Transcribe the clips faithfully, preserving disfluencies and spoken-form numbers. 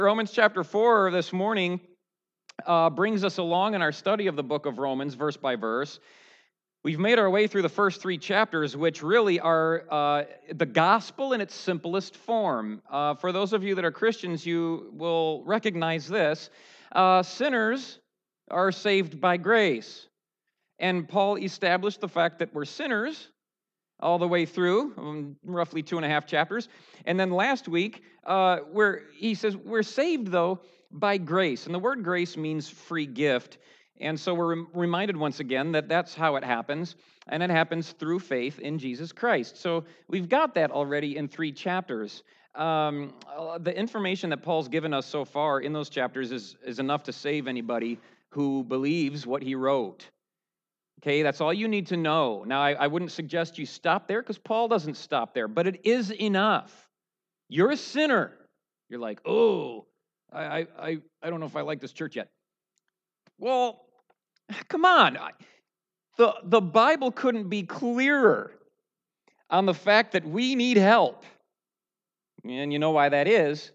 Romans chapter four this morning uh, brings us along in our study of the book of Romans, verse by verse. We've made our way through the first three chapters, which really are uh, the gospel in its simplest form. Uh, for those of you that are Christians, you will recognize this. Uh, sinners are saved by grace. And Paul established the fact that we're sinners all the way through, um, roughly two and a half chapters. And then last week, uh, where he says, we're saved, though, by grace. And the word grace means free gift. And so we're rem- reminded once again that that's how it happens. And it happens through faith in Jesus Christ. So we've got that already in three chapters. Um, uh, the information that Paul's given us so far in those chapters is, is enough to save anybody who believes what he wrote. Okay, that's all you need to know. Now, I, I wouldn't suggest you stop there because Paul doesn't stop there, but it is enough. You're a sinner. You're like, oh, I, I, I don't know if I like this church yet. Well, come on. The, the Bible couldn't be clearer on the fact that we need help. And you know why that is?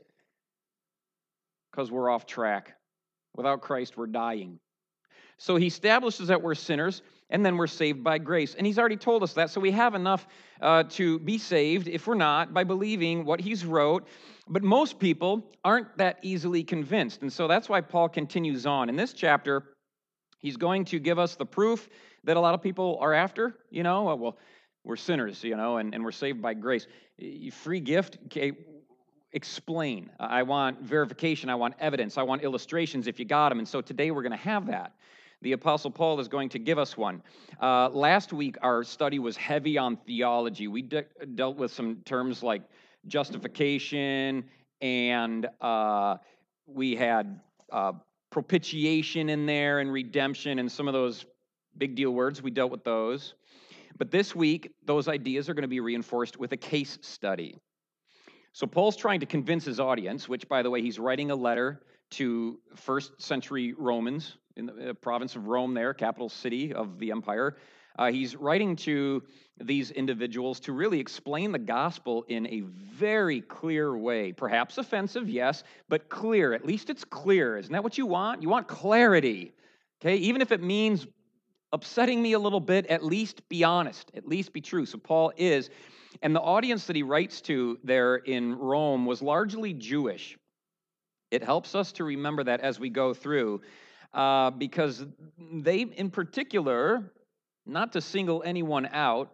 Because we're off track. Without Christ, we're dying. So he establishes that we're sinners, and then we're saved by grace. And he's already told us that, so we have enough uh, to be saved, if we're not, by believing what he's wrote. But most people aren't that easily convinced, and so that's why Paul continues on. In this chapter, he's going to give us the proof that a lot of people are after, you know, well, we're sinners, you know, and, and we're saved by grace. Free gift, okay, explain. I want verification, I want evidence, I want illustrations if you got them, and so today we're going to have that. The Apostle Paul is going to give us one. Uh, last week, our study was heavy on theology. We de- dealt with some terms like justification, and uh, we had uh, propitiation in there, and redemption, and some of those big deal words. We dealt with those. But this week, those ideas are going to be reinforced with a case study. So Paul's trying to convince his audience, which, by the way, he's writing a letter to first century Romans in the province of Rome there, capital city of the empire. Uh, he's writing to these individuals to really explain the gospel in a very clear way. Perhaps offensive, yes, but clear. At least it's clear. Isn't that what you want? You want clarity, okay? Even if it means upsetting me a little bit, at least be honest, at least be true. So Paul is, and the audience that he writes to there in Rome was largely Jewish. It helps us to remember that as we go through, uh, because they, in particular, not to single anyone out,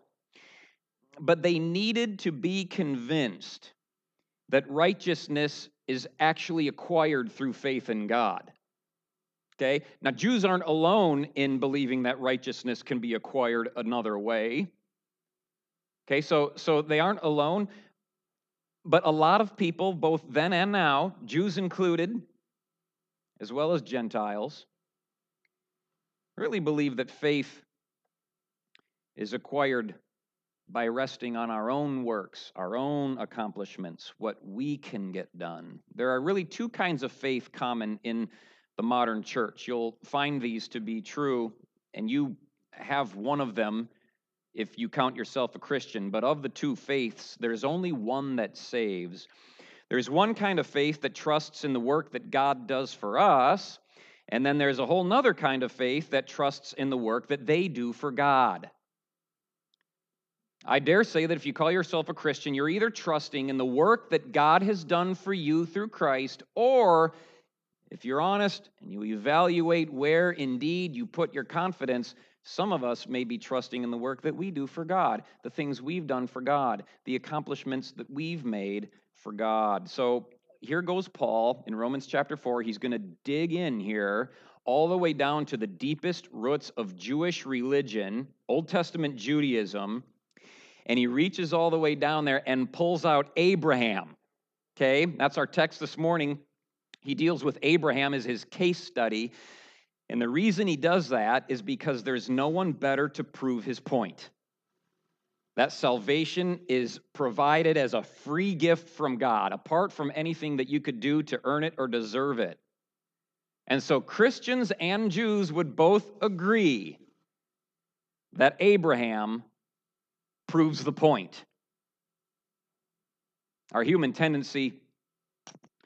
but they needed to be convinced that righteousness is actually acquired through faith in God. Okay? Now, Jews aren't alone in believing that righteousness can be acquired another way. Okay, so, so they aren't alone, but a lot of people, both then and now, Jews included, as well as Gentiles, really believe that faith is acquired by resting on our own works, our own accomplishments, what we can get done. There are really two kinds of faith common in the modern church. You'll find these to be true, and you have one of them if you count yourself a Christian. But of the two faiths, there's only one that saves. There's one kind of faith that trusts in the work that God does for us, and then there's a whole nother kind of faith that trusts in the work that they do for God. I dare say that if you call yourself a Christian, you're either trusting in the work that God has done for you through Christ, or if you're honest and you evaluate where indeed you put your confidence, some of us may be trusting in the work that we do for God, the things we've done for God, the accomplishments that we've made for God. So here goes Paul in Romans chapter four. He's going to dig in here all the way down to the deepest roots of Jewish religion, Old Testament Judaism, and he reaches all the way down there and pulls out Abraham. Okay, that's our text this morning. He deals with Abraham as his case study. And the reason he does that is because there's no one better to prove his point. That salvation is provided as a free gift from God, apart from anything that you could do to earn it or deserve it. And so Christians and Jews would both agree that Abraham proves the point. Our human tendency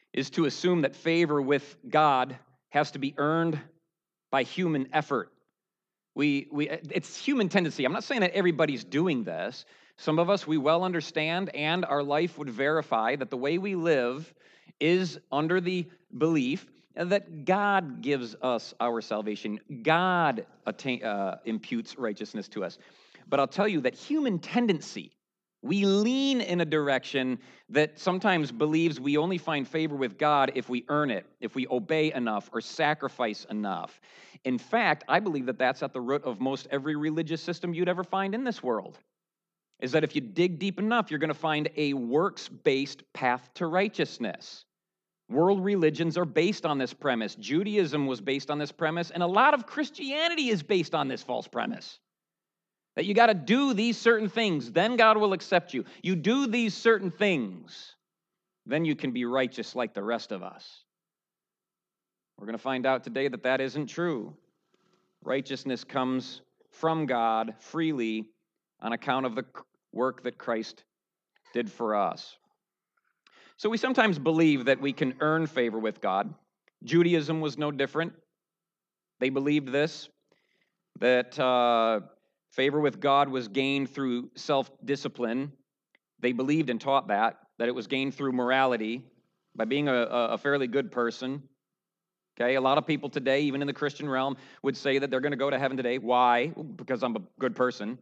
is to assume that favor with God has to be earned by human effort. We, we, it's human tendency. I'm not saying that everybody's doing this. Some of us, we well understand, and our life would verify that the way we live is under the belief that God gives us our salvation. God attain, uh, imputes righteousness to us. But I'll tell you that human tendency, we lean in a direction that sometimes believes we only find favor with God if we earn it, if we obey enough or sacrifice enough. In fact, I believe that that's at the root of most every religious system you'd ever find in this world, is that if you dig deep enough, you're going to find a works-based path to righteousness. World religions are based on this premise. Judaism was based on this premise, and a lot of Christianity is based on this false premise. That you got to do these certain things, then God will accept you. You do these certain things, then you can be righteous like the rest of us. We're going to find out today that that isn't true. Righteousness comes from God freely on account of the work that Christ did for us. So we sometimes believe that we can earn favor with God. Judaism was no different. They believed this, that uh, favor with God was gained through self-discipline. They believed and taught that, that it was gained through morality, by being a, a fairly good person. Okay, a lot of people today, even in the Christian realm, would say that they're going to go to heaven today. Why? Because I'm a good person.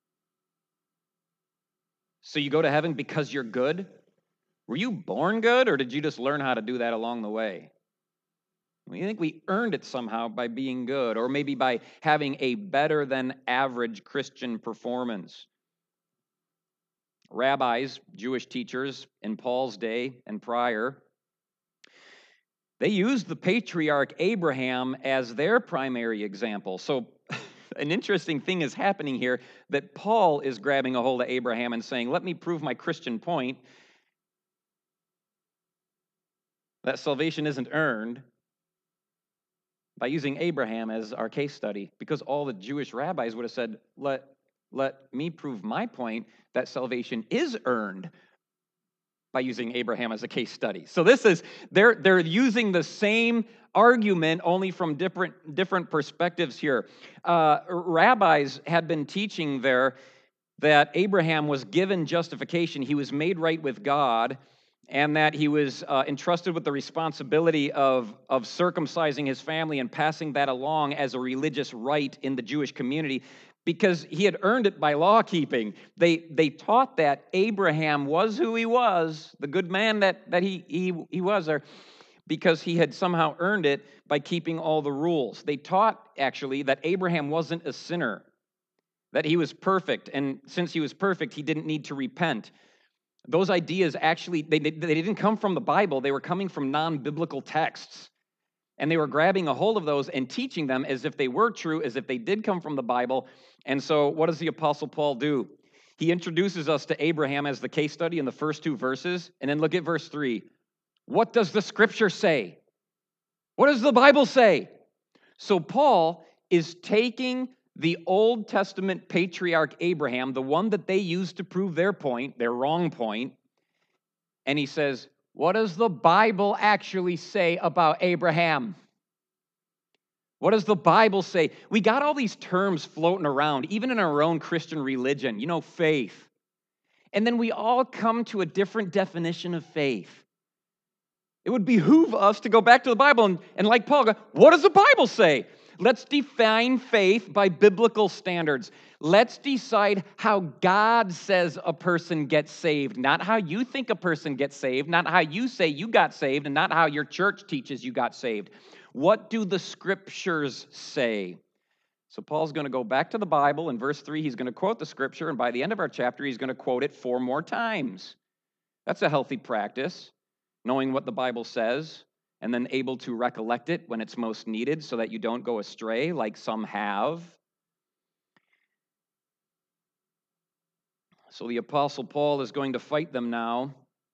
So you go to heaven because you're good? Were you born good, or did you just learn how to do that along the way? We think we earned it somehow by being good, or maybe by having a better than average Christian performance. Rabbis, Jewish teachers in Paul's day and prior, they used the patriarch Abraham as their primary example. So an interesting thing is happening here, that Paul is grabbing a hold of Abraham and saying, let me prove my Christian point, that salvation isn't earned, by using Abraham as our case study, because all the Jewish rabbis would have said, let, let me prove my point that salvation is earned by using Abraham as a case study. So this is, they're, they're using the same argument, only from different, different perspectives here. Uh, rabbis had been teaching there that Abraham was given justification, he was made right with God, and that he was uh, entrusted with the responsibility of, of circumcising his family and passing that along as a religious rite in the Jewish community, because he had earned it by law keeping. They, they taught that Abraham was who he was, the good man that, that he, he, he was there, because he had somehow earned it by keeping all the rules. They taught, actually, that Abraham wasn't a sinner, that he was perfect, and since he was perfect, he didn't need to repent. Those ideas actually, they, they didn't come from the Bible. They were coming from non-biblical texts. And they were grabbing a hold of those and teaching them as if they were true, as if they did come from the Bible. And so what does the Apostle Paul do? He introduces us to Abraham as the case study in the first two verses. And then look at verse three. What does the Scripture say? What does the Bible say? So Paul is taking the Old Testament patriarch Abraham, the one that they used to prove their point, their wrong point, and he says, what does the Bible actually say about Abraham? What does the Bible say? We got all these terms floating around, even in our own Christian religion, you know, faith. And then we all come to a different definition of faith. It would behoove us to go back to the Bible and, and like Paul, go, what does the Bible say? Let's define faith by biblical standards. Let's decide how God says a person gets saved, not how you think a person gets saved, not how you say you got saved, and not how your church teaches you got saved. What do the Scriptures say? So Paul's going to go back to the Bible. In verse three, he's going to quote the Scripture, and by the end of our chapter, he's going to quote it four more times. That's a healthy practice, knowing what the Bible says, and then able to recollect it when it's most needed so that you don't go astray like some have. So the Apostle Paul is going to fight them now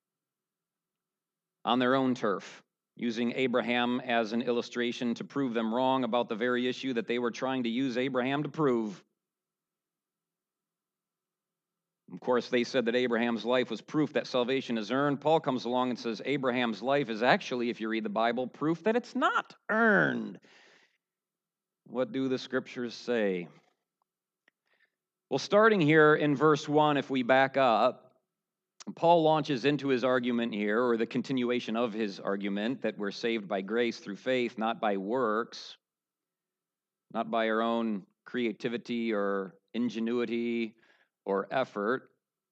on their own turf, using Abraham as an illustration to prove them wrong about the very issue that they were trying to use Abraham to prove. Of course, they said that Abraham's life was proof that salvation is earned. Paul comes along and says Abraham's life is actually, if you read the Bible, proof that it's not earned. What do the scriptures say? Well, starting here in verse one, if we back up, Paul launches into his argument here, or the continuation of his argument, that we're saved by grace through faith, not by works, not by our own creativity or ingenuity or effort.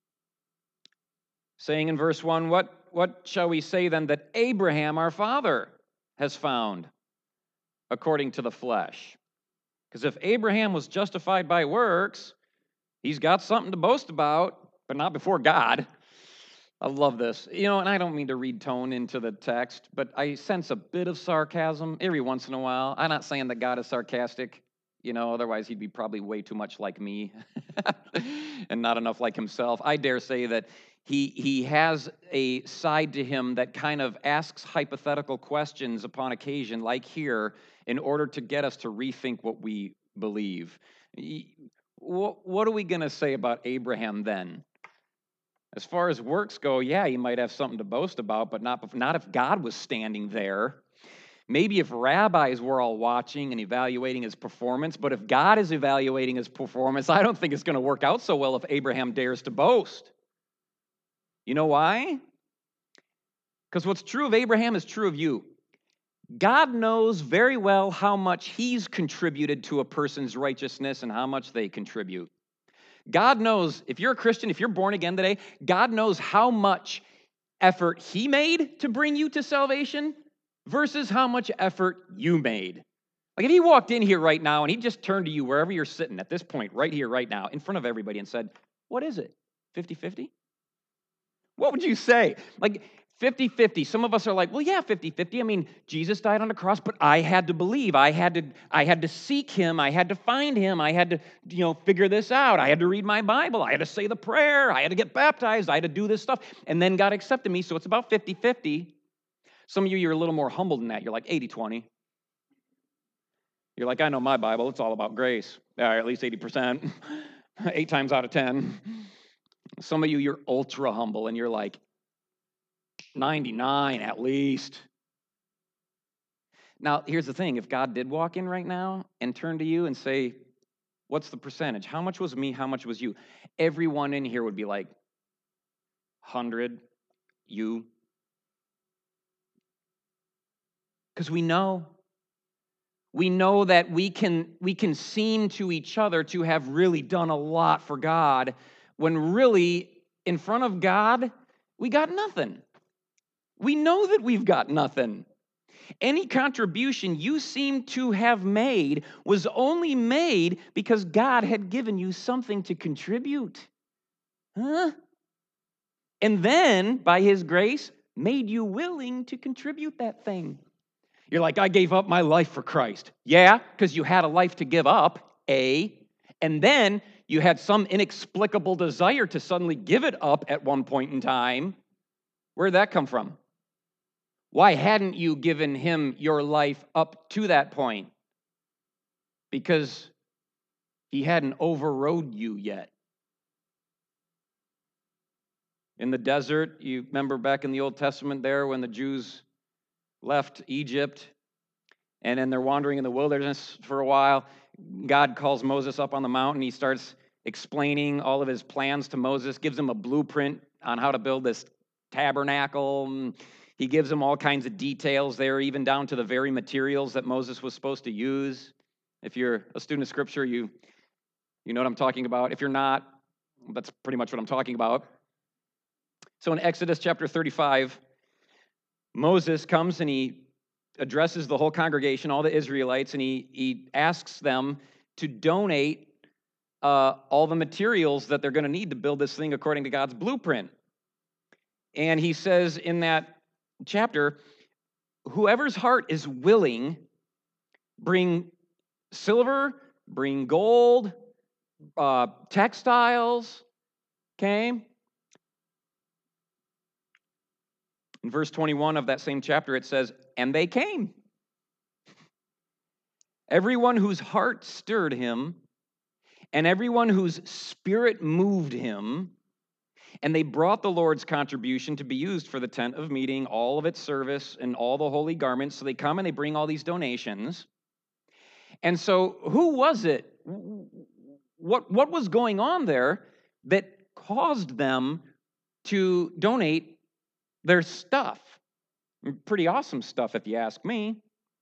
Saying in verse one, what, what shall we say then that Abraham, our father, has found according to the flesh? Because if Abraham was justified by works, he's got something to boast about, but not before God. I love this. You know, and I don't mean to read tone into the text, but I sense a bit of sarcasm every once in a while. I'm not saying that God is sarcastic, you know, otherwise he'd be probably way too much like me and not enough like himself. I dare say that he he has a side to him that kind of asks hypothetical questions upon occasion, like here, in order to get us to rethink what we believe. What, what are we going to say about Abraham then? As far as works go, yeah, he might have something to boast about, but not, not if God was standing there. Maybe if rabbis were all watching and evaluating his performance, but if God is evaluating his performance, I don't think it's going to work out so well if Abraham dares to boast. You know why? Because what's true of Abraham is true of you. God knows very well how much he's contributed to a person's righteousness and how much they contribute. God knows, if you're a Christian, if you're born again today, God knows how much effort he made to bring you to salvation versus how much effort you made. Like if he walked in here right now and he just turned to you wherever you're sitting at this point, right here, right now, in front of everybody and said, what is it, fifty-fifty? What would you say? Like fifty-fifty. Some of us are like, well, yeah, fifty-fifty. I mean, Jesus died on the cross, but I had to believe. I had to, I had to seek him. I had to find him. I had to, you know, figure this out. I had to read my Bible. I had to say the prayer. I had to get baptized. I had to do this stuff. And then God accepted me, so it's about fifty-fifty. Some of you, you're a little more humble than that. You're like eighty twenty. You're like, I know my Bible. It's all about grace. Or at least eighty percent. Eight times out of ten. Some of you, you're ultra humble, and you're like, ninety-nine at least. Now, here's the thing. If God did walk in right now and turn to you and say, what's the percentage? How much was me? How much was you? Everyone in here would be like, one hundred, you. Because we know. We know that we can, we can seem to each other to have really done a lot for God, when really, in front of God, we got nothing. We know that we've got nothing. Any contribution you seem to have made was only made because God had given you something to contribute. Huh? And then, by his grace, made you willing to contribute that thing. You're like, I gave up my life for Christ. Yeah, because you had a life to give up, A, and then you had some inexplicable desire to suddenly give it up at one point in time. Where'd that come from? Why hadn't you given him your life up to that point? Because he hadn't overrode you yet. In the desert, you remember back in the Old Testament there when the Jews left Egypt and then they're wandering in the wilderness for a while, God calls Moses up on the mountain. He starts explaining all of his plans to Moses, gives him a blueprint on how to build this tabernacle. He gives him all kinds of details there, even down to the very materials that Moses was supposed to use. If you're a student of Scripture, you, you know what I'm talking about. If you're not, that's pretty much what I'm talking about. So in Exodus chapter thirty-five, Moses comes and he addresses the whole congregation, all the Israelites, and he, he asks them to donate uh, all the materials that they're going to need to build this thing according to God's blueprint. And he says in that chapter, whoever's heart is willing, bring silver, bring gold, uh, textiles, okay? In verse twenty-one of that same chapter, it says, and they came. Everyone whose heart stirred him, and everyone whose spirit moved him, And they brought the Lord's contribution to be used for the tent of meeting, all of its service, and all the holy garments. So they come and they bring all these donations. And so who was it? What, what was going on there that caused them to donate their stuff? Pretty awesome stuff, if you ask me.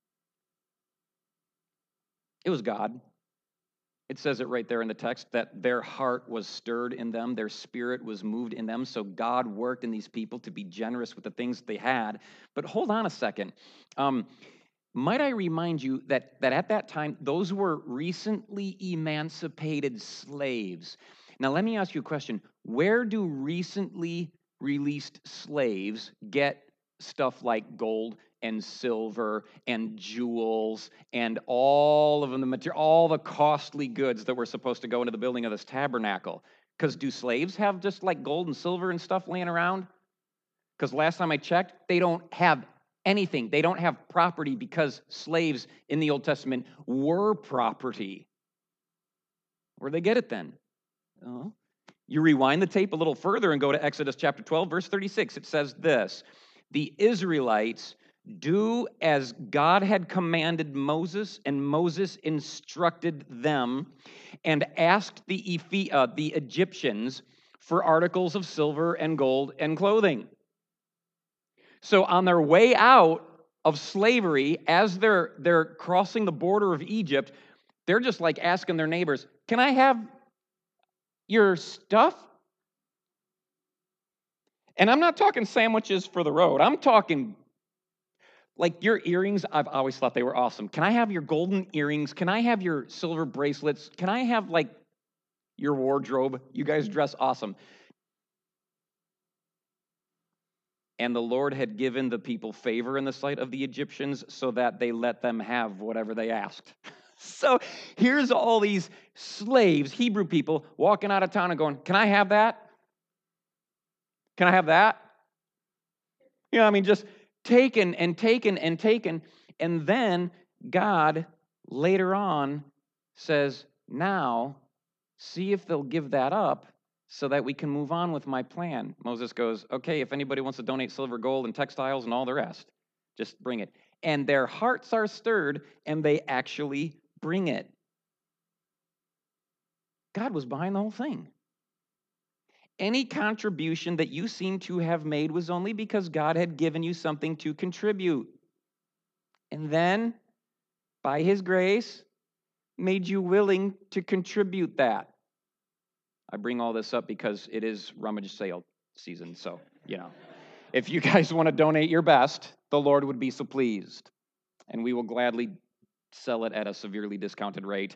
It was God. It says it right there in the text that their heart was stirred in them, their spirit was moved in them, so God worked in these people to be generous with the things they had. But hold on a second. Um, might I remind you that, that at that time, those were recently emancipated slaves. Now, let me ask you a question. Where do recently released slaves get stuff like gold and silver and jewels and all of the material, all the costly goods that were supposed to go into the building of this tabernacle? Because do slaves have just like gold and silver and stuff laying around? Because last time I checked, they don't have anything. They don't have property because slaves in the Old Testament were property. Where'd they get it then? Oh. You rewind the tape a little further and go to Exodus chapter twelve, verse thirty-six. It says this: the Israelites do as God had commanded Moses, and Moses instructed them, and asked the, Ephi- uh, the Egyptians for articles of silver and gold and clothing. So on their way out of slavery, as they're, they're crossing the border of Egypt, they're just like asking their neighbors, can I have your stuff? And I'm not talking sandwiches for the road. I'm talking like your earrings. I've always thought they were awesome. Can I have your golden earrings? Can I have your silver bracelets? Can I have like your wardrobe? You guys dress awesome. And the Lord had given the people favor in the sight of the Egyptians so that they let them have whatever they asked. So here's all these slaves, Hebrew people, walking out of town and going, can I have that? Can I have that? You know, I mean, just taken and taken and taken. And then God later on says, now see if they'll give that up so that we can move on with my plan. Moses goes, okay, if anybody wants to donate silver, gold, and textiles and all the rest, just bring it. And their hearts are stirred, and they actually bring it. God was behind the whole thing. Any contribution that you seem to have made was only because God had given you something to contribute. And then, by his grace, made you willing to contribute that. I bring all this up because it is rummage sale season, so, you know. If you guys want to donate your best, the Lord would be so pleased. And we will gladly sell it at a severely discounted rate.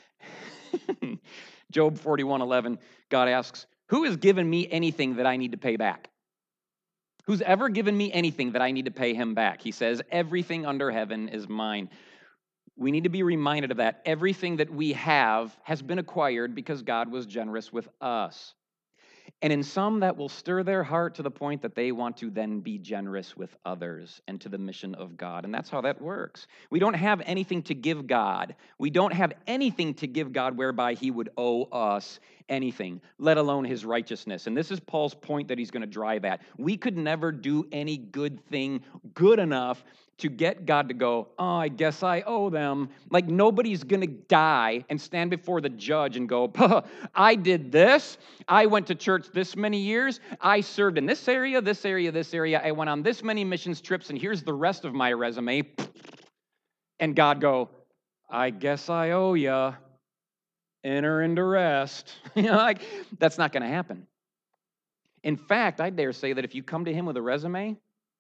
Job forty-one eleven, God asks, who has given me anything that I need to pay back? Who's ever given me anything that I need to pay him back? He says, everything under heaven is mine. We need to be reminded of that. Everything that we have has been acquired because God was generous with us. And in some, that will stir their heart to the point that they want to then be generous with others and to the mission of God. And that's how that works. We don't have anything to give God. We don't have anything to give God whereby he would owe us anything, let alone his righteousness. And this is Paul's point that he's going to drive at. We could never do any good thing good enough to get God to go, oh, I guess I owe them. Like nobody's going to die and stand before the judge and go, I did this. I went to church this many years. I served in this area, this area, this area. I went on this many missions trips, and here's the rest of my resume. And God go, I guess I owe you. Enter into rest. You know, like that's not going to happen. In fact, I dare say that if you come to him with a resume,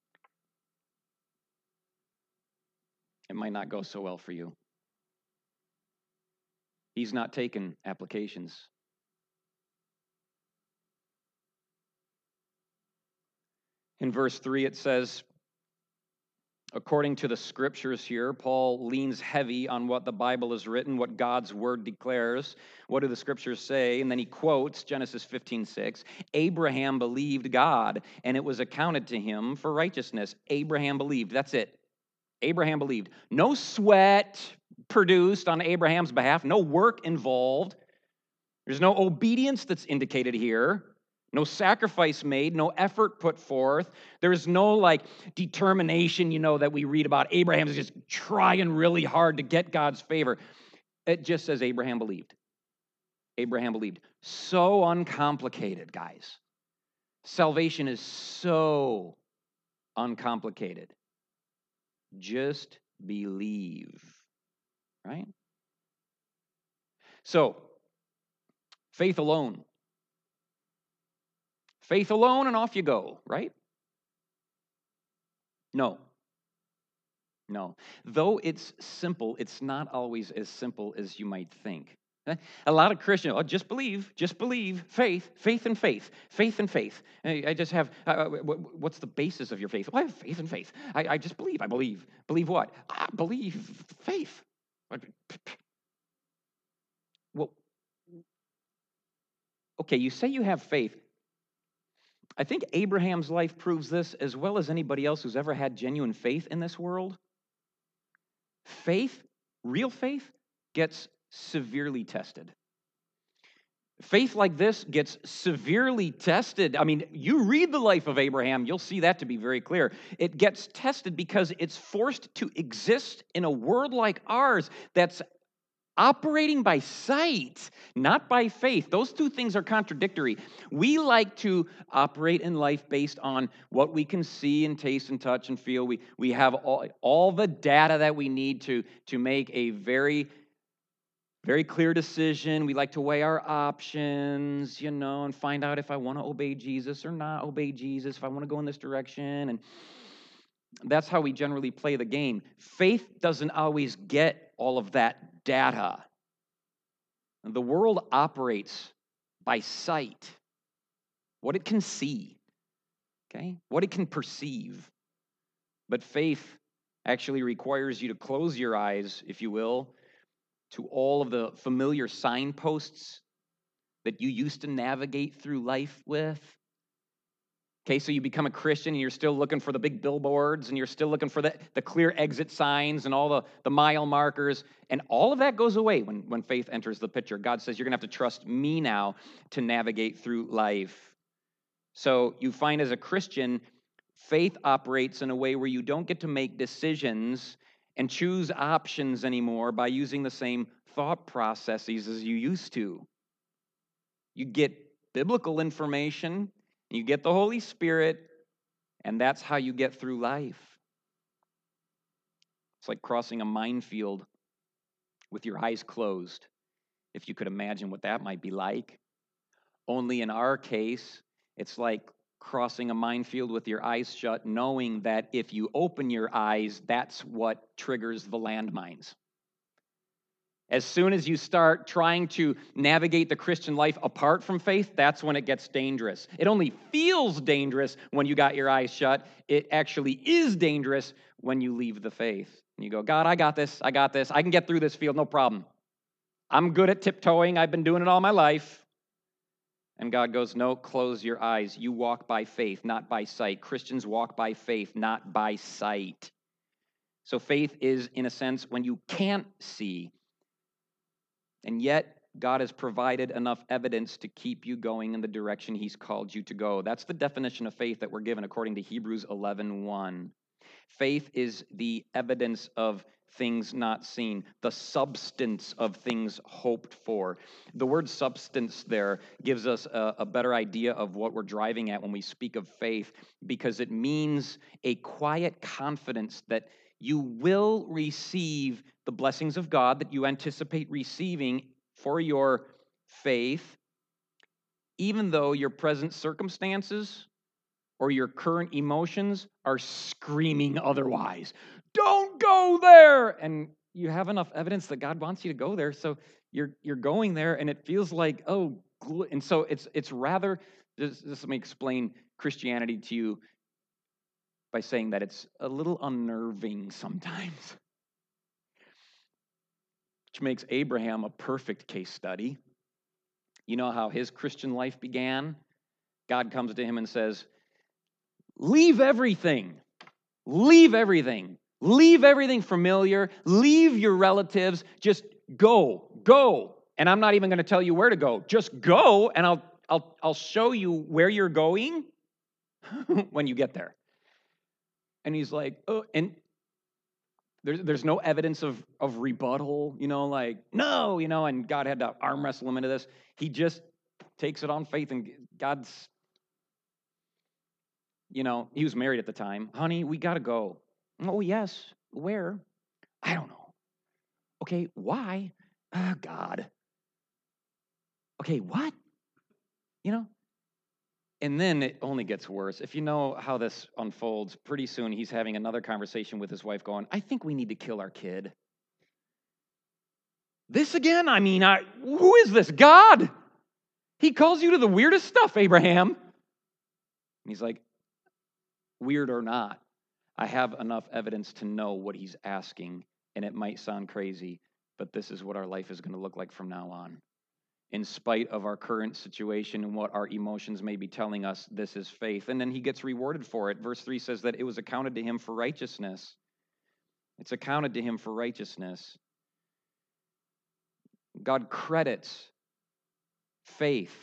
it might not go so well for you. He's not taking applications. In verse three, it says, according to the scriptures here, Paul leans heavy on what the Bible has written, what God's word declares. What do the scriptures say? And then he quotes Genesis fifteen six. Abraham believed God, and it was accounted to him for righteousness. Abraham believed. That's it. Abraham believed. No sweat produced on Abraham's behalf. No work involved. There's no obedience that's indicated here. No sacrifice made, no effort put forth. There's no like determination, you know, that we read about. Abraham's just trying really hard to get God's favor. It just says Abraham believed. Abraham believed. So uncomplicated, guys. Salvation is so uncomplicated. Just believe, right? So, faith alone. Faith alone and off you go, right? No. No. Though it's simple, it's not always as simple as you might think. A lot of Christians, oh, just believe, just believe, faith, faith and faith, faith and faith. I just have, uh, what's the basis of your faith? Well, I have faith and faith. I, I just believe, I believe. Believe what? I believe faith. Well, okay, you say you have faith. I think Abraham's life proves this as well as anybody else who's ever had genuine faith in this world. Faith, real faith, gets severely tested. Faith like this gets severely tested. I mean, you read the life of Abraham, you'll see that to be very clear. It gets tested because it's forced to exist in a world like ours that's operating by sight, not by faith. Those two things are contradictory. We like to operate in life based on what we can see and taste and touch and feel. We, we have all, all the data that we need to, to make a very Very clear decision. We like to weigh our options, you know, and find out if I want to obey Jesus or not obey Jesus, if I want to go in this direction. And that's how we generally play the game. Faith doesn't always get all of that data. The world operates by sight, what it can see, okay, what it can perceive. But faith actually requires you to close your eyes, if you will, to all of the familiar signposts that you used to navigate through life with. Okay, so you become a Christian and you're still looking for the big billboards and you're still looking for the, the clear exit signs and all the, the mile markers. And all of that goes away when, when faith enters the picture. God says, you're going to have to trust me now to navigate through life. So you find as a Christian, faith operates in a way where you don't get to make decisions and choose options anymore by using the same thought processes as you used to. You get biblical information, you get the Holy Spirit, and that's how you get through life. It's like crossing a minefield with your eyes closed, if you could imagine what that might be like. Only in our case, it's like crossing a minefield with your eyes shut, knowing that if you open your eyes, that's what triggers the landmines. As soon as you start trying to navigate the Christian life apart from faith, that's when it gets dangerous. It only feels dangerous when you got your eyes shut. It actually is dangerous when you leave the faith. And you go, God, I got this, I got this. I can get through this field, no problem. I'm good at tiptoeing. I've been doing it all my life. And God goes, no, close your eyes. You walk by faith, not by sight. Christians walk by faith, not by sight. So faith is, in a sense, when you can't see. And yet, God has provided enough evidence to keep you going in the direction he's called you to go. That's the definition of faith that we're given according to Hebrews eleven one. Faith is the evidence of things not seen, the substance of things hoped for. The word substance there gives us a, a better idea of what we're driving at when we speak of faith, because it means a quiet confidence that you will receive the blessings of God that you anticipate receiving for your faith, even though your present circumstances or your current emotions are screaming otherwise. Don't go there! And you have enough evidence that God wants you to go there, so you're you're going there, and it feels like, oh, and so it's it's rather, just, just let me explain Christianity to you by saying that it's a little unnerving sometimes, which makes Abraham a perfect case study. You know how his Christian life began? God comes to him and says, leave everything, leave everything, leave everything familiar, leave your relatives, just go, go. And I'm not even going to tell you where to go. Just go, and I'll I'll, I'll show you where you're going when you get there. And he's like, oh, and there's, there's no evidence of, of rebuttal, you know, like, no, you know, and God had to arm wrestle him into this. He just takes it on faith, and God's, you know, he was married at the time. Honey, we got to go. Oh, yes. Where? I don't know. Okay, why? Uh, God. Okay, what? You know? And then it only gets worse. If you know how this unfolds, pretty soon he's having another conversation with his wife going, I think we need to kill our kid. This again? I mean, I, who is this? God? He calls you to the weirdest stuff, Abraham. And he's like, weird or not, I have enough evidence to know what he's asking, and it might sound crazy, but this is what our life is going to look like from now on. In spite of our current situation and what our emotions may be telling us, this is faith. And then he gets rewarded for it. Verse three says that it was accounted to him for righteousness. It's accounted to him for righteousness. God credits faith.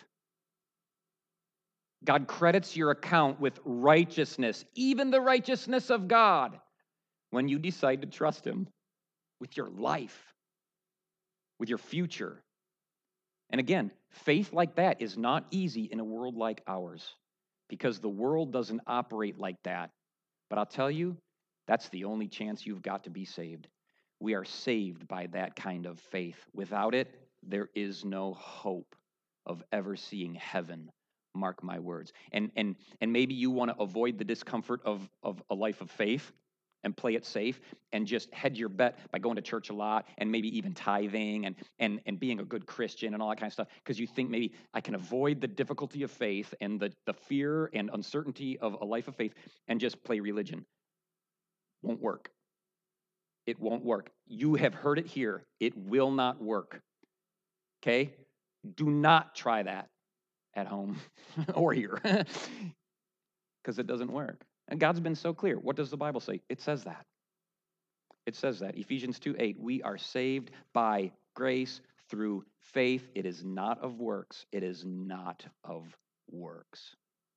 God credits your account with righteousness, even the righteousness of God, when you decide to trust him with your life, with your future. And again, faith like that is not easy in a world like ours, because the world doesn't operate like that. But I'll tell you, that's the only chance you've got to be saved. We are saved by that kind of faith. Without it, there is no hope of ever seeing heaven. Mark my words. And and and maybe you want to avoid the discomfort of, of a life of faith and play it safe and just hedge your bet by going to church a lot and maybe even tithing and and, and being a good Christian and all that kind of stuff, because you think maybe I can avoid the difficulty of faith and the, the fear and uncertainty of a life of faith and just play religion. Won't work. It won't work. You have heard it here. It will not work. Okay? Do not try that at home or here, because it doesn't work. And God's been so clear. What does the Bible say? It says that. It says that. Ephesians two eight, we are saved by grace through faith. It is not of works. It is not of works.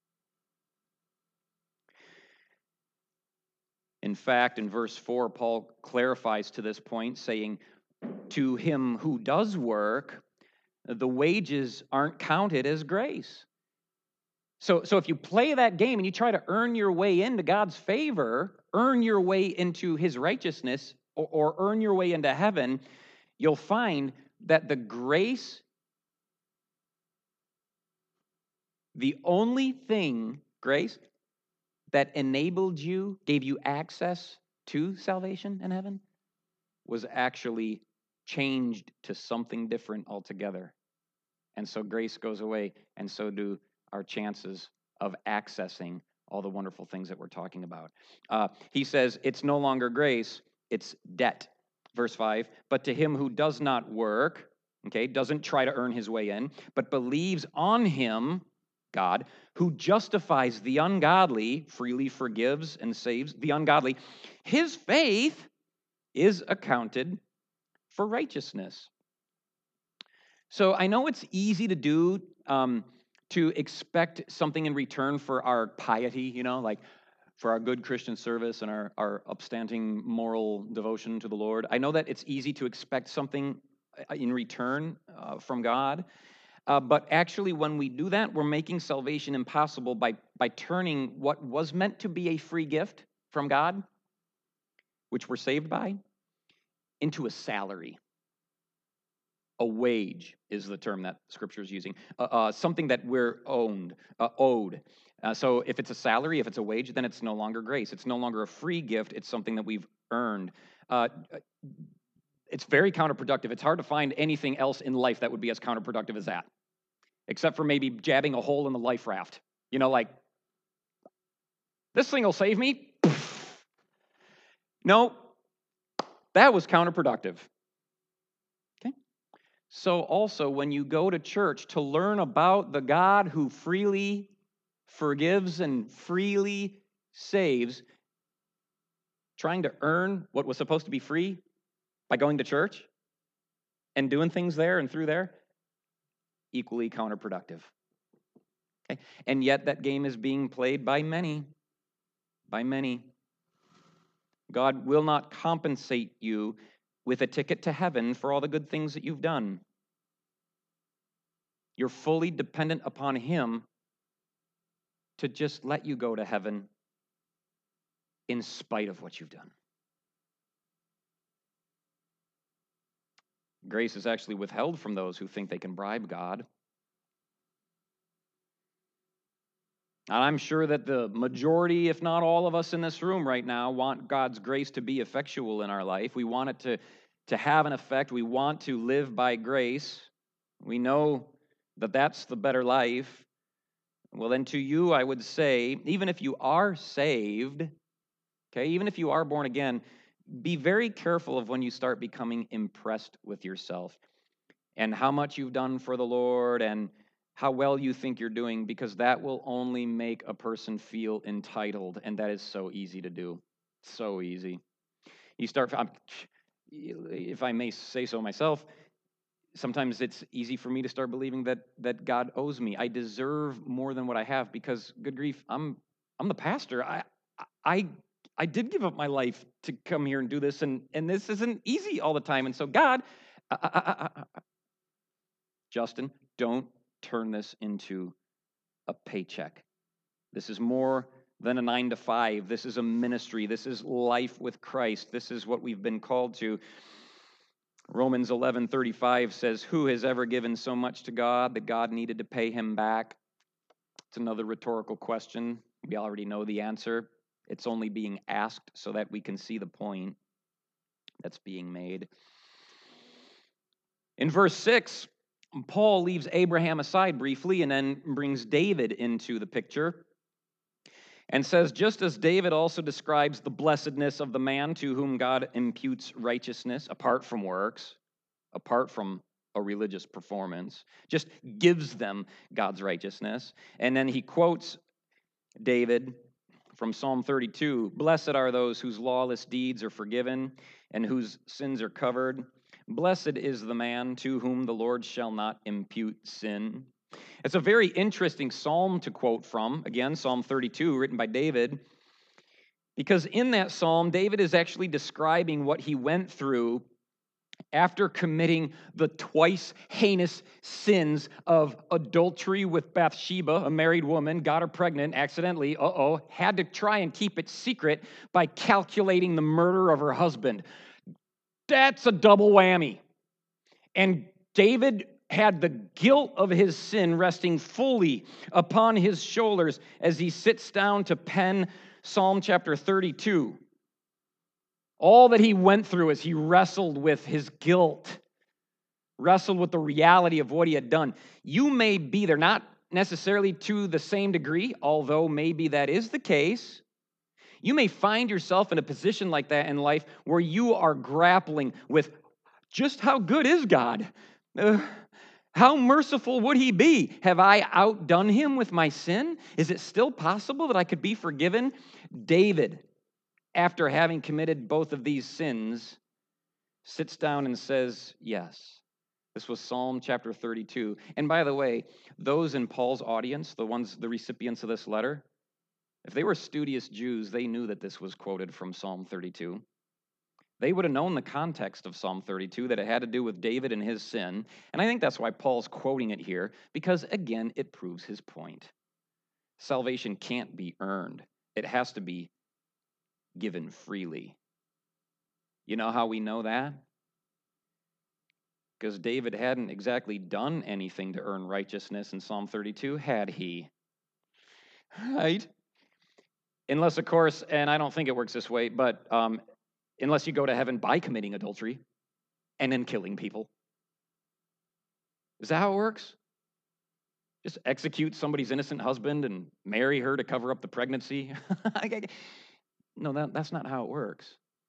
In fact, in verse four, Paul clarifies to this point, saying, to him who does work, the wages aren't counted as grace. So, so if you play that game and you try to earn your way into God's favor, earn your way into his righteousness, or, or earn your way into heaven, you'll find that the grace, the only thing, grace, that enabled you, gave you access to salvation and heaven, was actually changed to something different altogether. And so grace goes away, and so do our chances of accessing all the wonderful things that we're talking about. Uh, he says it's no longer grace, it's debt. Verse five, but to him who does not work, okay, doesn't try to earn his way in, but believes on him, God, who justifies the ungodly, freely forgives and saves the ungodly, his faith is accounted for righteousness. So I know it's easy to do, um, to expect something in return for our piety, you know, like for our good Christian service and our, our upstanding moral devotion to the Lord. I know that it's easy to expect something in return uh, from God, uh, but actually when we do that, we're making salvation impossible by, by turning what was meant to be a free gift from God, which we're saved by, into a salary. A wage is the term that Scripture is using. Uh, uh, something that we're owned, uh, owed. Uh, so if it's a salary, if it's a wage, then it's no longer grace. It's no longer a free gift. It's something that we've earned. Uh, it's very counterproductive. It's hard to find anything else in life that would be as counterproductive as that, except for maybe jabbing a hole in the life raft. You know, like, this thing will save me. No, that was counterproductive. So also, when you go to church to learn about the God who freely forgives and freely saves, trying to earn what was supposed to be free by going to church and doing things there and through there, equally counterproductive. Okay? And yet that game is being played by many, by many. God will not compensate you with a ticket to heaven for all the good things that you've done. You're fully dependent upon Him to just let you go to heaven in spite of what you've done. Grace is actually withheld from those who think they can bribe God. And I'm sure that the majority, if not all of us in this room right now, want God's grace to be effectual in our life. We want it to, to have an effect. We want to live by grace. We know that that's the better life. Well, then to you, I would say, even if you are saved, okay, even if you are born again, be very careful of when you start becoming impressed with yourself and how much you've done for the Lord and how well you think you're doing, because that will only make a person feel entitled, and that is so easy to do. So easy. You start, if I may say so myself, sometimes it's easy for me to start believing that that God owes me. I deserve more than what I have because, good grief, I'm I'm the pastor. I I I did give up my life to come here and do this, and and this isn't easy all the time. And so, God, uh, uh, uh, uh, Justin, don't turn this into a paycheck. This is more than a nine to five. This is a ministry. This is life with Christ. This is what we've been called to. Romans eleven thirty-five says, "Who has ever given so much to God that God needed to pay him back?" It's another rhetorical question. We already know the answer. It's only being asked so that we can see the point that's being made. In verse six, Paul leaves Abraham aside briefly and then brings David into the picture and says, just as David also describes the blessedness of the man to whom God imputes righteousness apart from works, apart from a religious performance, just gives them God's righteousness. And then he quotes David from Psalm thirty-two, "Blessed are those whose lawless deeds are forgiven and whose sins are covered. Blessed is the man to whom the Lord shall not impute sin." It's a very interesting psalm to quote from. Again, Psalm thirty-two, written by David, because in that psalm, David is actually describing what he went through after committing the twice heinous sins of adultery with Bathsheba, a married woman, got her pregnant accidentally, uh-oh, had to try and keep it secret by calculating the murder of her husband. That's a double whammy. And David had the guilt of his sin resting fully upon his shoulders as he sits down to pen Psalm chapter thirty-two. All that he went through as he wrestled with his guilt, wrestled with the reality of what he had done. You may be there, not necessarily to the same degree, although maybe that is the case. You may find yourself in a position like that in life where you are grappling with just how good is God? Uh, how merciful would he be? Have I outdone him with my sin? Is it still possible that I could be forgiven? David, after having committed both of these sins, sits down and says, yes. This was Psalm chapter thirty-two. And by the way, those in Paul's audience, the ones, the recipients of this letter, if they were studious Jews, they knew that this was quoted from Psalm thirty-two. They would have known the context of Psalm thirty-two, that it had to do with David and his sin. And I think that's why Paul's quoting it here, because, again, it proves his point. Salvation can't be earned. It has to be given freely. You know how we know that? Because David hadn't exactly done anything to earn righteousness in Psalm thirty-two, had he? Right? Unless, of course, and I don't think it works this way, but um, unless you go to heaven by committing adultery and then killing people. Is that how it works? Just execute somebody's innocent husband and marry her to cover up the pregnancy? No, that, that's not how it works.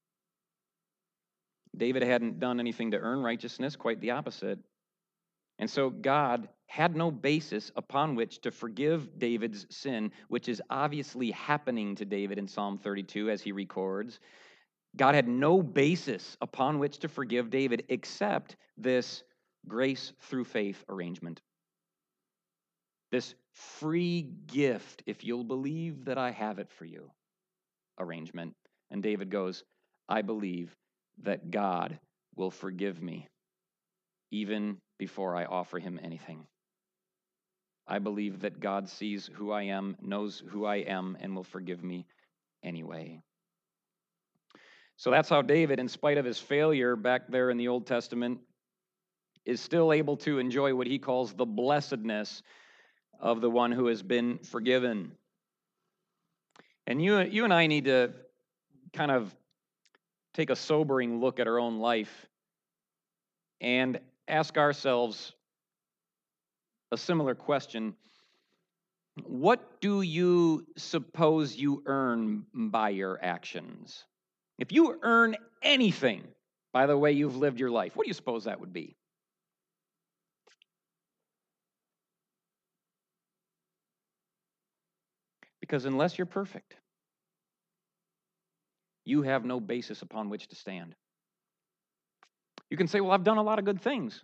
David hadn't done anything to earn righteousness, quite the opposite. And so God had no basis upon which to forgive David's sin, which is obviously happening to David in Psalm thirty-two as he records. God had no basis upon which to forgive David except this grace through faith arrangement. This free gift if you'll believe that I have it for you arrangement. And David goes, I believe that God will forgive me even before I offer him anything. I believe that God sees who I am, knows who I am, and will forgive me anyway. So that's how David, in spite of his failure back there in the Old Testament, is still able to enjoy what he calls the blessedness of the one who has been forgiven. And you, you and I need to kind of take a sobering look at our own life and ask ourselves a similar question. What do you suppose you earn by your actions? If you earn anything by the way you've lived your life, what do you suppose that would be? Because unless you're perfect, you have no basis upon which to stand. You can say, well, I've done a lot of good things.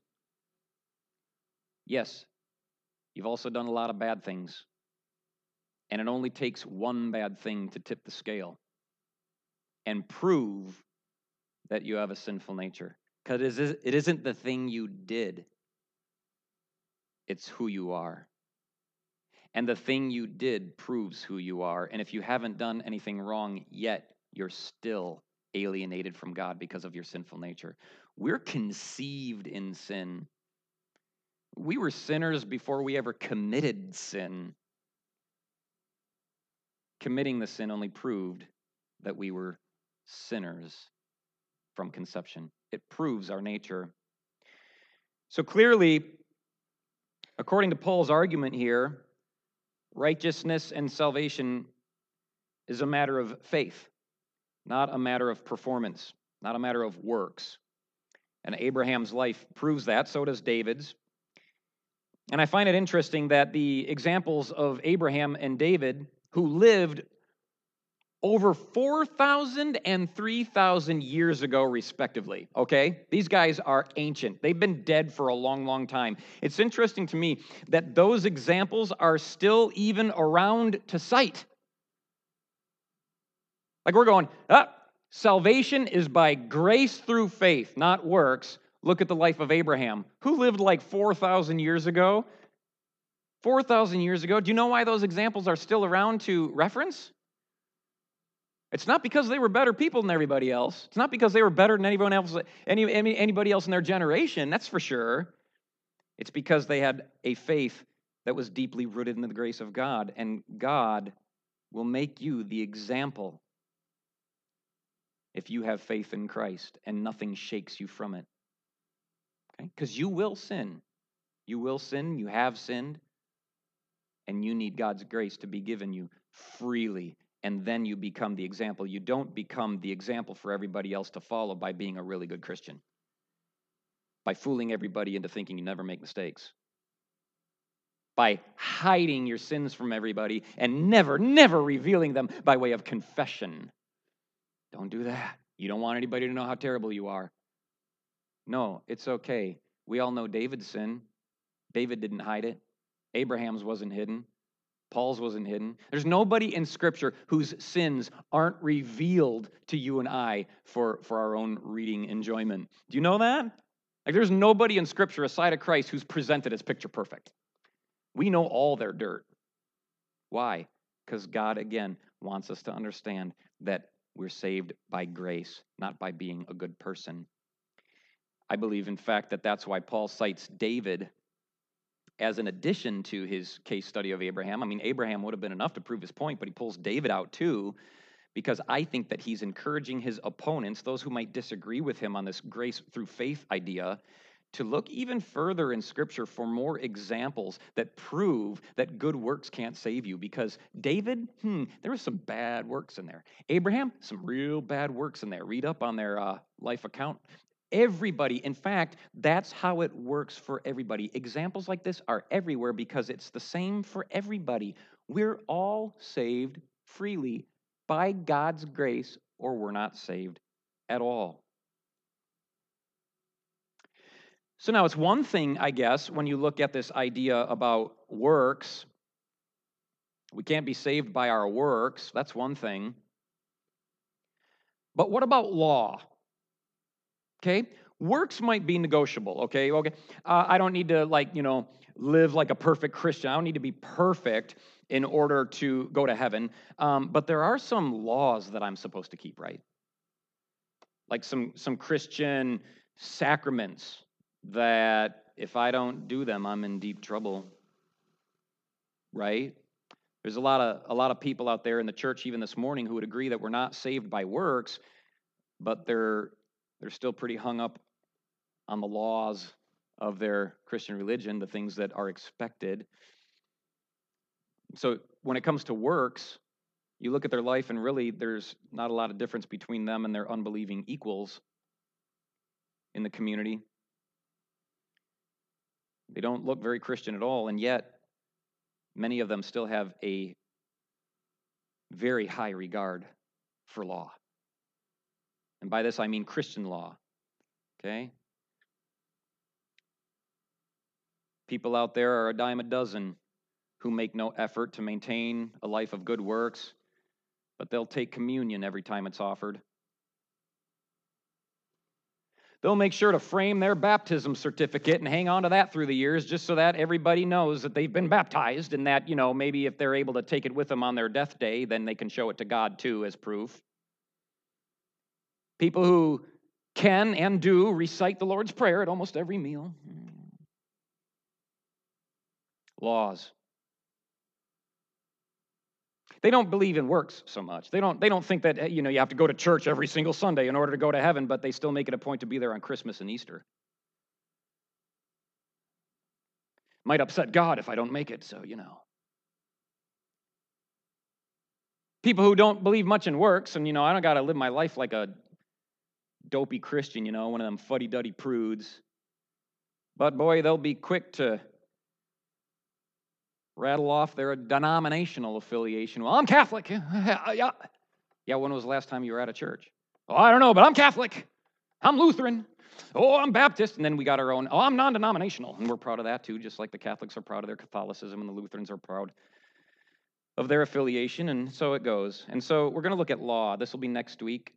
Yes, you've also done a lot of bad things. And it only takes one bad thing to tip the scale and prove that you have a sinful nature. Because it isn't the thing you did, it's who you are. And the thing you did proves who you are. And if you haven't done anything wrong yet, you're still alienated from God because of your sinful nature. We're conceived in sin. We were sinners before we ever committed sin. Committing the sin only proved that we were sinners from conception. It proves our nature. So clearly, according to Paul's argument here, righteousness and salvation is a matter of faith, not a matter of performance, not a matter of works. And Abraham's life proves that, so does David's. And I find it interesting that the examples of Abraham and David, who lived over four thousand and three thousand years ago, respectively, okay? These guys are ancient. They've been dead for a long, long time. It's interesting to me that those examples are still even around to cite. Like we're going, ah, salvation is by grace through faith, not works. Look at the life of Abraham, who lived like four thousand years ago. four thousand years ago. Do you know why those examples are still around to reference? It's not because they were better people than everybody else. It's not because they were better than anyone else, any, any, anybody else in their generation, that's for sure. It's because they had a faith that was deeply rooted in the grace of God, and God will make you the example if you have faith in Christ and nothing shakes you from it. Okay? Because you will sin. You will sin, you have sinned, and you need God's grace to be given you freely. And then you become the example. You don't become the example for everybody else to follow by being a really good Christian, by fooling everybody into thinking you never make mistakes, by hiding your sins from everybody and never, never revealing them by way of confession. Don't do that. You don't want anybody to know how terrible you are. No, it's okay. We all know David's sin. David didn't hide it. Abraham's wasn't hidden. Paul's wasn't hidden. There's nobody in Scripture whose sins aren't revealed to you and I for, for our own reading enjoyment. Do you know that? Like, there's nobody in Scripture aside of Christ who's presented as picture perfect. We know all their dirt. Why? Because God, again, wants us to understand that we're saved by grace, not by being a good person. I believe, in fact, that that's why Paul cites David as an addition to his case study of Abraham. I mean, Abraham would have been enough to prove his point, but he pulls David out too, because I think that he's encouraging his opponents, those who might disagree with him on this grace through faith idea, to look even further in Scripture for more examples that prove that good works can't save you. Because David, hmm, there was some bad works in there. Abraham, some real bad works in there. Read up on their uh, life account. Everybody, in fact, that's how it works for everybody. Examples like this are everywhere because it's the same for everybody. We're all saved freely by God's grace, or we're not saved at all. So now it's one thing, I guess, when you look at this idea about works, We can't be saved by our works. That's one thing. But what about law? Okay? Works might be negotiable, okay? Okay. Uh, I don't need to, like, you know, live like a perfect Christian. I don't need to be perfect in order to go to heaven. Um, but there are some laws that I'm supposed to keep, right? Like some some Christian sacraments that if I don't do them, I'm in deep trouble, right? There's a lot of a lot of people out there in the church even this morning who would agree that we're not saved by works, but they're they're still pretty hung up on the laws of their Christian religion, the things that are expected. So when it comes to works, you look at their life and really there's not a lot of difference between them and their unbelieving equals in the community. They don't look very Christian at all, and yet many of them still have a very high regard for law. And by this I mean Christian law, okay? People out there are a dime a dozen who make no effort to maintain a life of good works, but they'll take communion every time it's offered. They'll make sure to frame their baptism certificate and hang on to that through the years just so that everybody knows that they've been baptized and that, you know, maybe if they're able to take it with them on their death day, then they can show it to God too as proof. People who can and do recite the Lord's Prayer at almost every meal. Laws. They don't believe in works so much. They don't, they don't think that, you know, you have to go to church every single Sunday in order to go to heaven, but they still make it a point to be there on Christmas and Easter. Might upset God if I don't make it, so, you know. People who don't believe much in works, and, you know, I don't got to live my life like a dopey Christian, you know, one of them fuddy-duddy prudes. But, boy, they'll be quick to rattle off their denominational affiliation. Well, I'm Catholic. Yeah, yeah. When was the last time you were at a church? Oh, I don't know, but I'm Catholic. I'm Lutheran. Oh, I'm Baptist. And then we got our own. Oh, I'm non-denominational. And we're proud of that, too, just like the Catholics are proud of their Catholicism and the Lutherans are proud of their affiliation. And so it goes. And so we're going to look at law. This will be next week.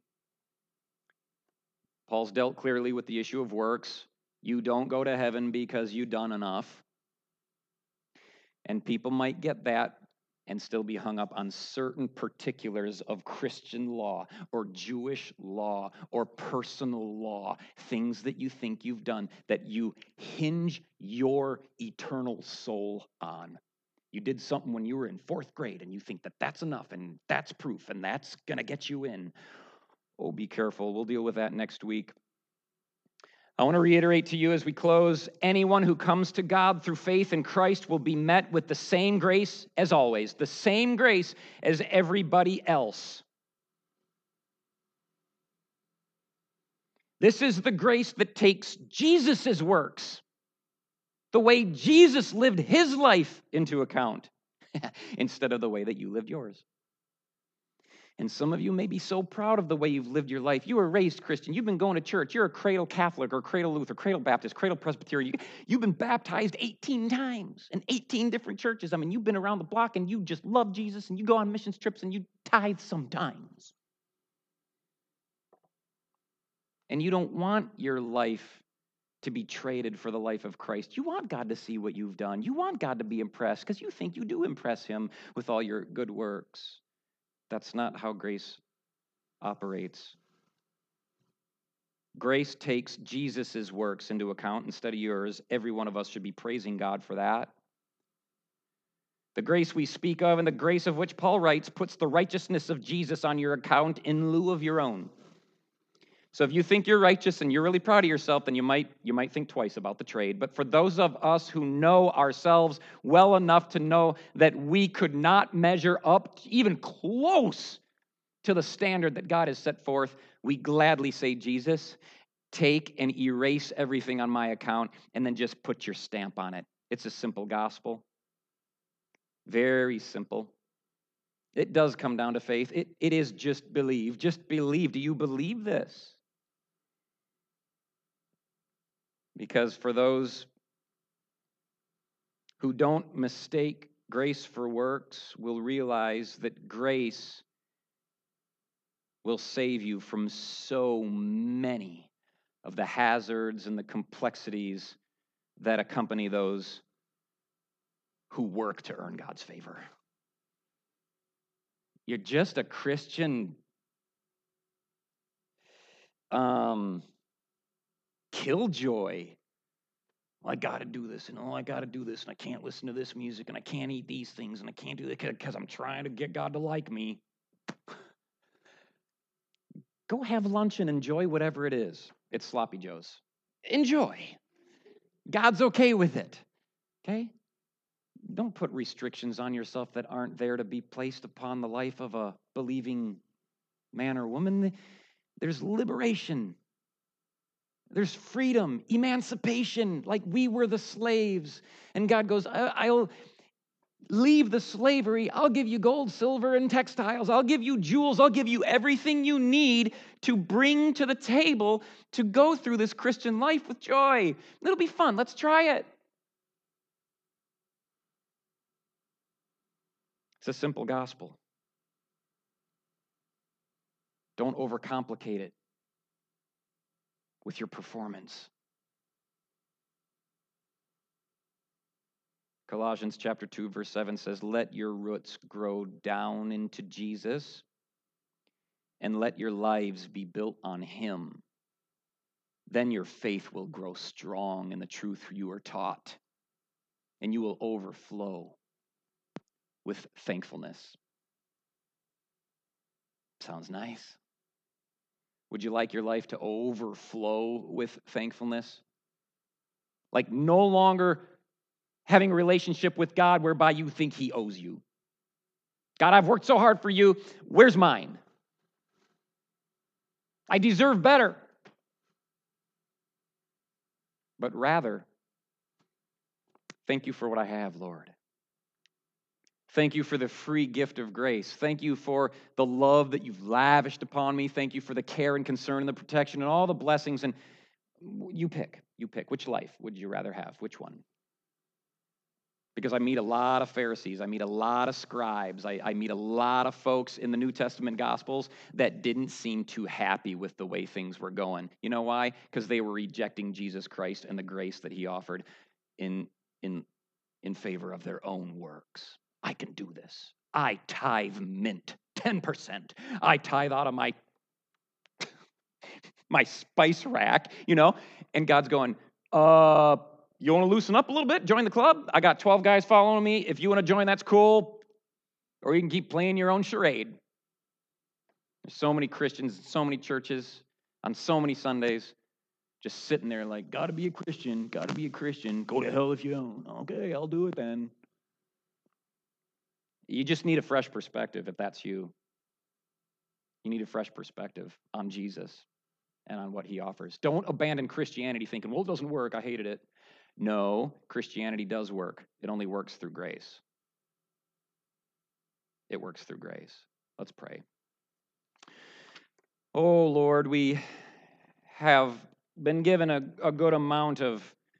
Paul's dealt clearly with the issue of works. You don't go to heaven because you've done enough. And people might get that and still be hung up on certain particulars of Christian law or Jewish law or personal law, things that you think you've done that you hinge your eternal soul on. You did something when you were in fourth grade and you think that that's enough and that's proof and that's going to get you in. Oh, be careful. We'll deal with that next week. I want to reiterate to you as we close, anyone who comes to God through faith in Christ will be met with the same grace as always, the same grace as everybody else. This is the grace that takes Jesus' works, the way Jesus lived his life into account, instead of the way that you lived yours. And some of you may be so proud of the way you've lived your life. You were raised Christian. You've been going to church. You're a cradle Catholic or cradle Luther, cradle Baptist, cradle Presbyterian. You've been baptized eighteen times in eighteen different churches. I mean, you've been around the block and you just love Jesus and you go on missions trips and you tithe sometimes. And you don't want your life to be traded for the life of Christ. You want God to see what you've done. You want God to be impressed because you think you do impress him with all your good works. That's not how grace operates. Grace takes Jesus' works into account instead of yours. Every one of us should be praising God for that. The grace we speak of and the grace of which Paul writes puts the righteousness of Jesus on your account in lieu of your own. So if you think you're righteous and you're really proud of yourself, then you might, you might think twice about the trade. But for those of us who know ourselves well enough to know that we could not measure up even close to the standard that God has set forth, we gladly say, Jesus, take and erase everything on my account and then just put your stamp on it. It's a simple gospel. Very simple. It does come down to faith. It, it is just believe. Just believe. Do you believe this? Because for those who don't mistake Grace for Works will realize that grace will save you from so many of the hazards and the complexities that accompany those who work to earn God's favor. You're just a Christian um, killjoy. Well, I got to do this, and oh, I got to do this, and I can't listen to this music, and I can't eat these things, and I can't do that because I'm trying to get God to like me. Go have lunch and enjoy whatever it is. It's Sloppy Joe's. Enjoy. God's okay with it. Okay? Don't put restrictions on yourself that aren't there to be placed upon the life of a believing man or woman. There's liberation. There's freedom, emancipation, like we were the slaves. And God goes, I'll leave the slavery. I'll give you gold, silver, and textiles. I'll give you jewels. I'll give you everything you need to bring to the table to go through this Christian life with joy. It'll be fun. Let's try it. It's a simple gospel. Don't overcomplicate it with your performance. Colossians chapter two, verse seven says, let your roots grow down into Jesus, and let your lives be built on him. Then your faith will grow strong in the truth you are taught, and you will overflow with thankfulness. Sounds nice. Would you like your life to overflow with thankfulness? Like no longer having a relationship with God whereby you think he owes you. God, I've worked so hard for you. Where's mine? I deserve better. But rather, thank you for what I have, Lord. Thank you for the free gift of grace. Thank you for the love that you've lavished upon me. Thank you for the care and concern and the protection and all the blessings. And you pick. You pick. Which life would you rather have? Which one? Because I meet a lot of Pharisees. I meet a lot of scribes. I, I meet a lot of folks in the New Testament Gospels that didn't seem too happy with the way things were going. You know why? Because they were rejecting Jesus Christ and the grace that he offered in, in, in favor of their own works. I can do this. I tithe mint, ten percent. I tithe out of my, my spice rack, you know? And God's going, uh, you want to loosen up a little bit? Join the club? I got twelve guys following me. If you want to join, that's cool. Or you can keep playing your own charade. There's so many Christians, so many churches, on so many Sundays, just sitting there like, gotta be a Christian, gotta be a Christian. Go to hell if you don't. Okay, I'll do it then. You just need a fresh perspective if that's you. You need a fresh perspective on Jesus and on what he offers. Don't abandon Christianity thinking, well, it doesn't work. I hated it. No, Christianity does work. It only works through grace. It works through grace. Let's pray. Oh, Lord, we have been given a, a good amount of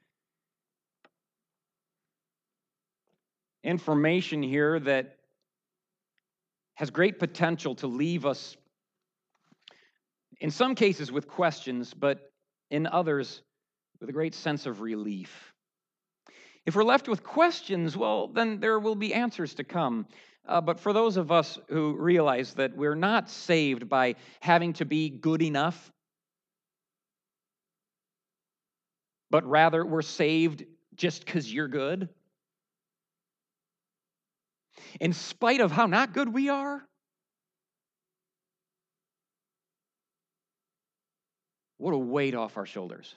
information here that has great potential to leave us, in some cases, with questions, but in others, with a great sense of relief. If we're left with questions, well, then there will be answers to come. Uh, but for those of us who realize that we're not saved by having to be good enough, but rather we're saved just because you're good, in spite of how not good we are, what a weight off our shoulders.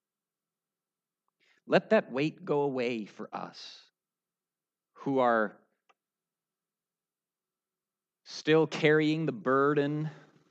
Let that weight go away for us who are still carrying the burden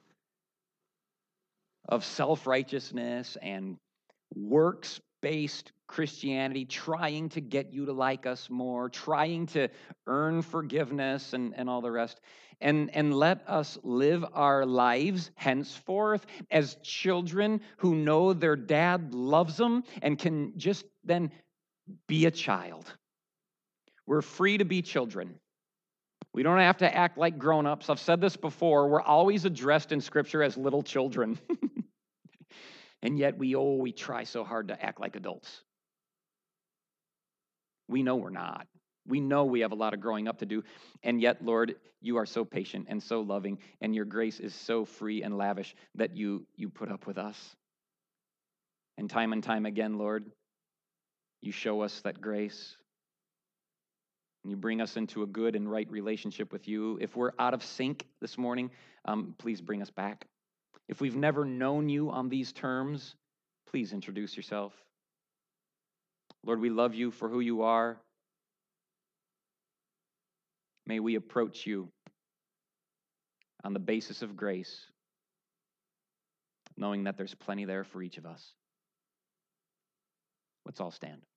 of self-righteousness and works-based Christianity, trying to get you to like us more, trying to earn forgiveness and, and all the rest. And, and let us live our lives henceforth as children who know their dad loves them and can just then be a child We're free to be children. We don't have to act like grown-ups. I've said this before. We're always addressed in Scripture as little children. And yet we, oh, we try so hard to act like adults. We know we're not. We know we have a lot of growing up to do. And yet, Lord, you are so patient and so loving, and your grace is so free and lavish that you, you put up with us. And time and time again, Lord, you show us that grace. And you bring us into a good and right relationship with you. If we're out of sync this morning, um, please bring us back. If we've never known you on these terms, please introduce yourself. Lord, we love you for who you are. May we approach you on the basis of grace, knowing that there's plenty there for each of us. Let's all stand.